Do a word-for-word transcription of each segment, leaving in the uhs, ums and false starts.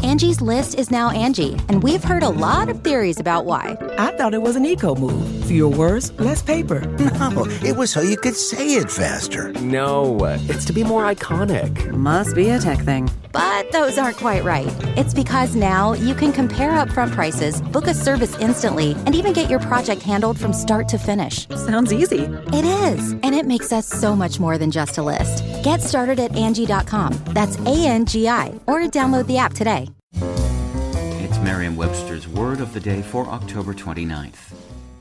Angie's List is now Angie, and we've heard a lot of theories about why. I thought it was an eco move. Fewer words, less paper. No, it was so you could say it faster. No, it's to be more iconic. Must be a tech thing. But those aren't quite right. It's because now you can compare upfront prices, book a service instantly, and even get your project handled from start to finish. Sounds easy. It is, and it makes us so much more than just a list. Get started at Angie dot com. That's A N G I, or download the app today. It's Merriam-Webster's Word of the Day for October twenty-ninth.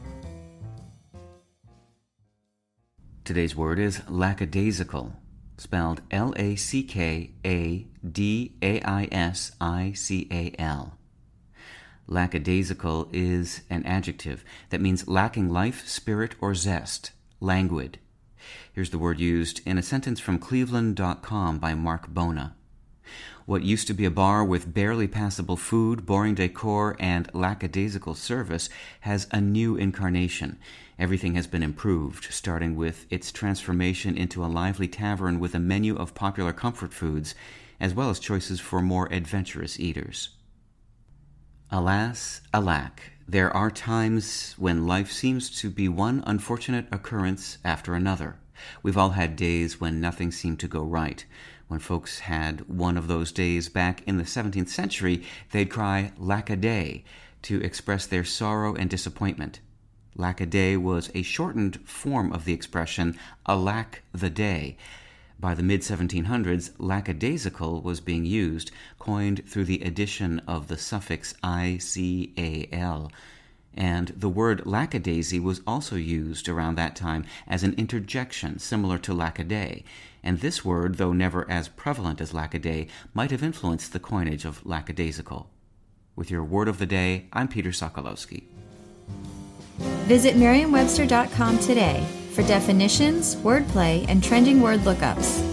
Today's word is lackadaisical, spelled L A C K A D A I S I C A L. Lackadaisical is an adjective that means lacking life, spirit, or zest, languid. Here's the word used in a sentence from Cleveland dot com by Mark Bona. What used to be a bar with barely passable food, boring decor, and lackadaisical service has a new incarnation. Everything has been improved, starting with its transformation into a lively tavern with a menu of popular comfort foods, as well as choices for more adventurous eaters. Alas, alack, there are times when life seems to be one unfortunate occurrence after another. We've all had days when nothing seemed to go right. When folks had one of those days back in the seventeenth century, they'd cry lack-a-day to express their sorrow and disappointment. Lack-a-day was a shortened form of the expression alack the day. By the mid seventeen hundreds, lackadaisical was being used, coined through the addition of the suffix I C A L. And the word lackadaisy was also used around that time as an interjection similar to lack-a-day. And this word, though never as prevalent as lack-a-day, might have influenced the coinage of lackadaisical. With your Word of the Day, I'm Peter Sokolowski. Visit Merriam Webster dot com today for definitions, wordplay, and trending word lookups.